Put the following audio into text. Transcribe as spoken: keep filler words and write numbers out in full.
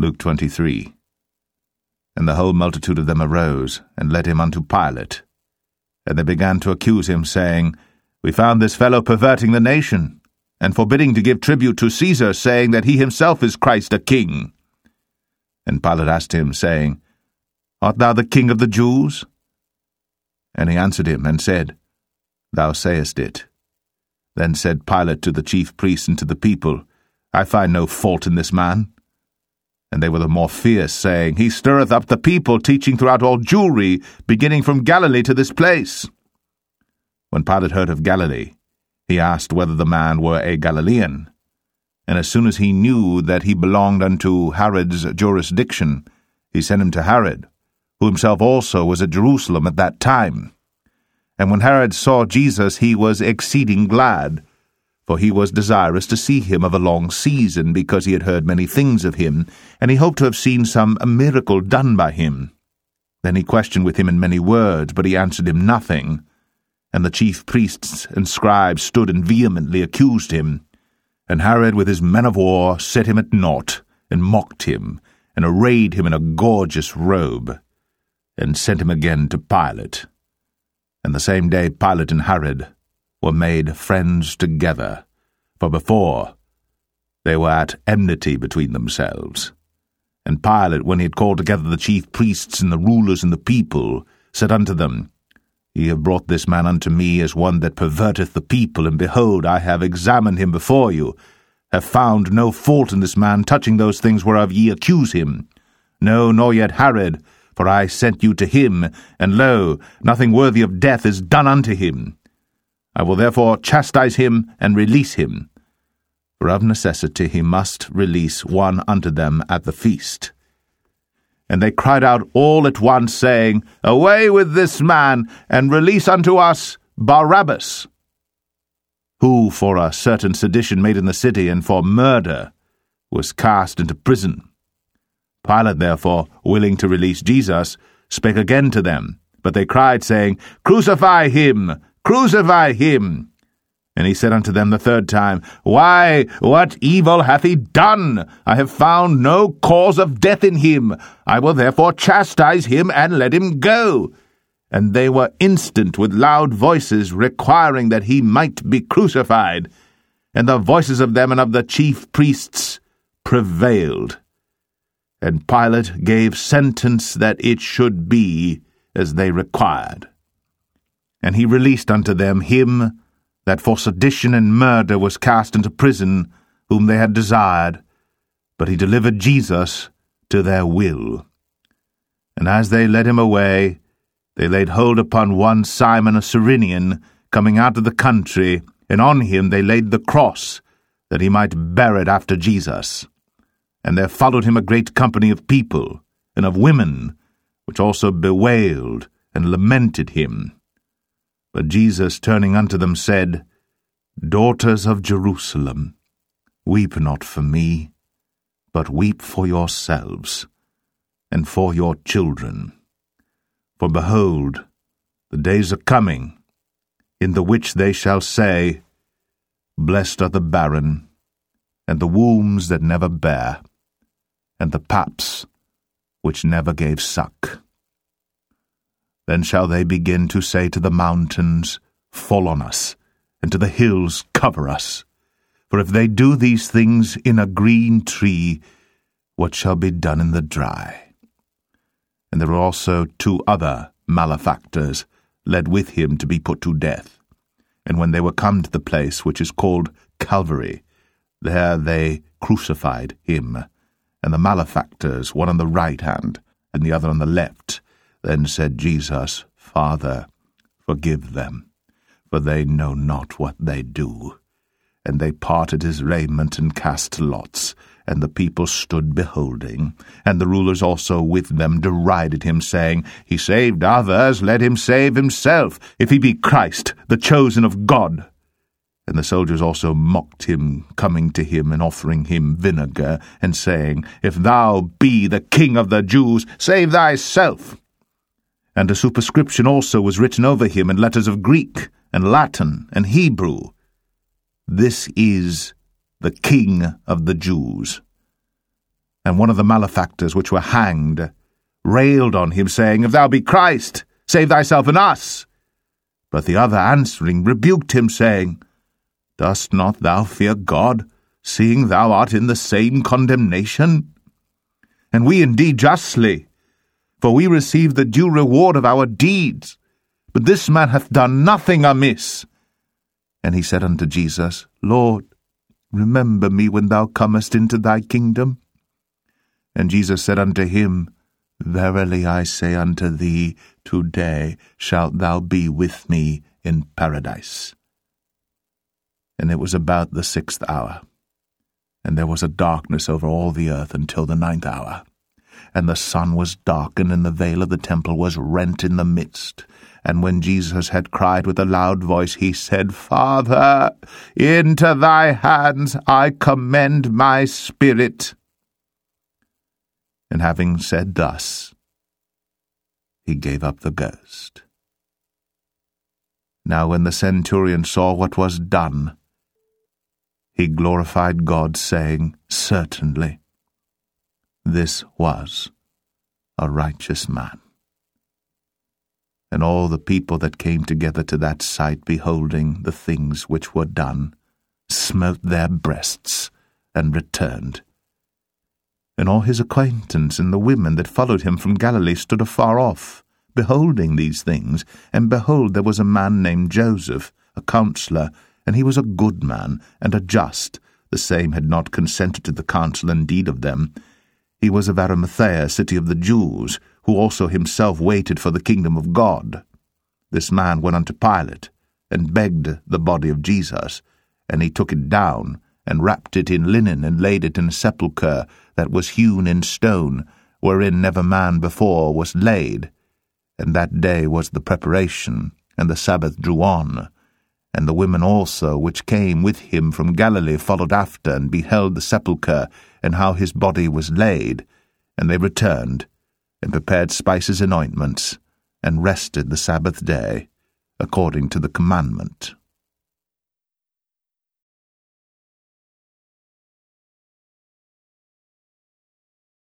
Luke twenty-three. And the whole multitude of them arose, and led him unto Pilate. And they began to accuse him, saying, We found this fellow perverting the nation, and forbidding to give tribute to Caesar, saying that he himself is Christ a king. And Pilate asked him, saying, Art thou the king of the Jews? And he answered him, and said, Thou sayest it. Then said Pilate to the chief priests and to the people, I find no fault in this man. And they were the more fierce, saying, He stirreth up the people, teaching throughout all Jewry, beginning from Galilee to this place. When Pilate heard of Galilee, he asked whether the man were a Galilean. And as soon as he knew that he belonged unto Herod's jurisdiction, he sent him to Herod, who himself also was at Jerusalem at that time. And when Herod saw Jesus, he was exceeding glad, for he was desirous to see him of a long season, because he had heard many things of him, and he hoped to have seen some miracle done by him. Then he questioned with him in many words, but he answered him nothing. And the chief priests and scribes stood and vehemently accused him. And Herod with his men of war set him at naught, and mocked him, and arrayed him in a gorgeous robe, and sent him again to Pilate. And the same day Pilate and Herod were made friends together, for before they were at enmity between themselves. And Pilate, when he had called together the chief priests and the rulers and the people, said unto them, Ye have brought this man unto me as one that perverteth the people, and behold, I have examined him before you, have found no fault in this man touching those things whereof ye accuse him. No, nor yet Herod, for I sent you to him, and lo, nothing worthy of death is done unto him. I will therefore chastise him and release him. For of necessity he must release one unto them at the feast. And they cried out all at once, saying, Away with this man, and release unto us Barabbas, who for a certain sedition made in the city, and for murder, was cast into prison. Pilate therefore, willing to release Jesus, spake again to them. But they cried, saying, Crucify him! Crucify him! And he said unto them the third time, Why, what evil hath he done? I have found no cause of death in him. I will therefore chastise him, and let him go. And they were instant with loud voices, requiring that he might be crucified. And the voices of them and of the chief priests prevailed. And Pilate gave sentence that it should be as they required. And he released unto them him that for sedition and murder was cast into prison, whom they had desired, but he delivered Jesus to their will. And as they led him away, they laid hold upon one Simon a Cyrenian, coming out of the country, and on him they laid the cross, that he might bear it after Jesus. And there followed him a great company of people, and of women, which also bewailed and lamented him. But Jesus, turning unto them, said, Daughters of Jerusalem, weep not for me, but weep for yourselves, and for your children. For behold, the days are coming, in the which they shall say, Blessed are the barren, and the wombs that never bare, and the paps which never gave suck. Then shall they begin to say to the mountains, Fall on us, and to the hills, Cover us. For if they do these things in a green tree, what shall be done in the dry? And there were also two other malefactors led with him to be put to death. And when they were come to the place which is called Calvary, there they crucified him, and the malefactors, one on the right hand, and the other on the left. Then said Jesus, Father, forgive them, for they know not what they do. And they parted his raiment and cast lots, and the people stood beholding. And the rulers also with them derided him, saying, He saved others, let him save himself, if he be Christ, the chosen of God. And the soldiers also mocked him, coming to him and offering him vinegar, and saying, If thou be the King of the Jews, save thyself. And a superscription also was written over him in letters of Greek, and Latin, and Hebrew, This is the King of the Jews. And one of the malefactors which were hanged railed on him, saying, If thou be Christ, save thyself and us. But the other answering rebuked him, saying, Dost not thou fear God, seeing thou art in the same condemnation? And we indeed justly, for we receive the due reward of our deeds. But this man hath done nothing amiss. And he said unto Jesus, Lord, remember me when thou comest into thy kingdom. And Jesus said unto him, Verily I say unto thee, today shalt thou be with me in paradise. And it was about the sixth hour, and there was a darkness over all the earth until the ninth hour. And the sun was darkened, and the veil of the temple was rent in the midst. And when Jesus had cried with a loud voice, he said, Father, into thy hands I commend my spirit. And having said thus, he gave up the ghost. Now when the centurion saw what was done, he glorified God, saying, Certainly, this was a righteous man. And all the people that came together to that sight, beholding the things which were done, smote their breasts, and returned. And all his acquaintance and the women that followed him from Galilee stood afar off, beholding these things. And behold, there was a man named Joseph, a counsellor, and he was a good man, and a just. The same had not consented to the counsel and deed of them. He was of Arimathea, city of the Jews, who also himself waited for the kingdom of God. This man went unto Pilate, and begged the body of Jesus, and he took it down, and wrapped it in linen, and laid it in a sepulchre that was hewn in stone, wherein never man before was laid. And that day was the preparation, and the Sabbath drew on. And the women also which came with him from Galilee followed after, and beheld the sepulchre, and how his body was laid. And they returned, and prepared spices and ointments, and rested the Sabbath day, according to the commandment